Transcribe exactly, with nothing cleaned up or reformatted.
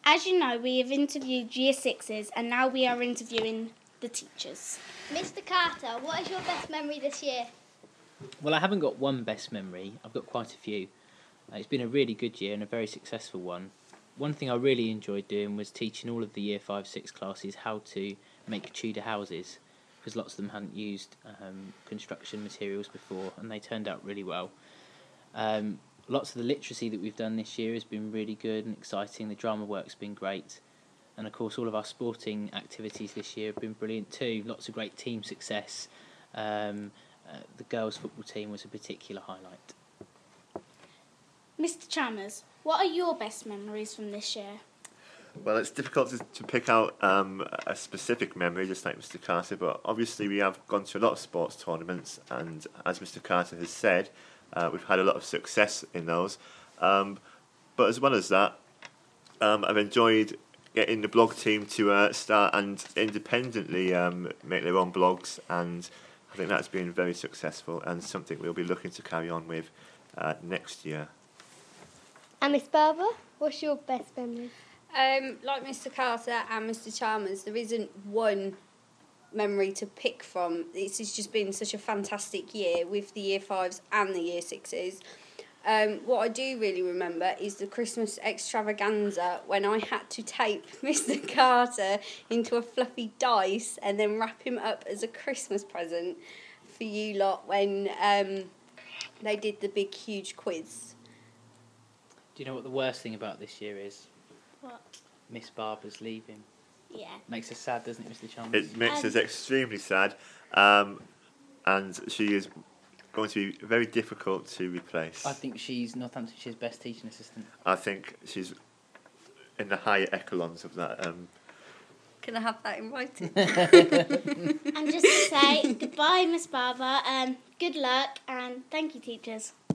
As you know, we have interviewed Year Sixes and now we are interviewing the teachers. Mister Carter, what is your best memory this year? Well, I haven't got one best memory. I've got quite a few. Uh, it's been a really good year and a very successful one. One thing I really enjoyed doing was teaching all of the Year five six classes how to make Tudor houses, because lots of them hadn't used um, construction materials before and they turned out really well. Um, lots of the literacy that we've done this year has been really good and exciting. The drama work's been great. And of course all of our sporting activities this year have been brilliant too. Lots of great team success. Um, uh, the girls' football team was a particular highlight. Mister Chalmers, what are your best memories from this year? Well, it's difficult to, to pick out um, a specific memory, just like Mister Carter, but obviously we have gone to a lot of sports tournaments, and as Mister Carter has said, uh, we've had a lot of success in those. Um, but as well as that, um, I've enjoyed getting the blog team to uh, start and independently um, make their own blogs, and I think that's been very successful and something we'll be looking to carry on with uh, next year. And Miss Barber, what's your best memory? Um, like Mister Carter and Mister Chalmers, there isn't one memory to pick from. It's just been such a fantastic year with the Year Fives and the Year Sixes. Um, what I do really remember is the Christmas extravaganza when I had to tape Mister Carter into a fluffy dice and then wrap him up as a Christmas present for you lot when um, they did the big, huge quiz. Do you know what the worst thing about this year is? What? Miss Barber's leaving. Yeah. Makes us sad, doesn't it, Mister Chalmers? It makes Um, us extremely sad, um, and she is going to be very difficult to replace. I think she's Northamptonshire's best teaching assistant. I think she's in the higher echelons of that. Um, Can I have that in writing? And just to say goodbye, Miss Barber, um, good luck and thank you, teachers.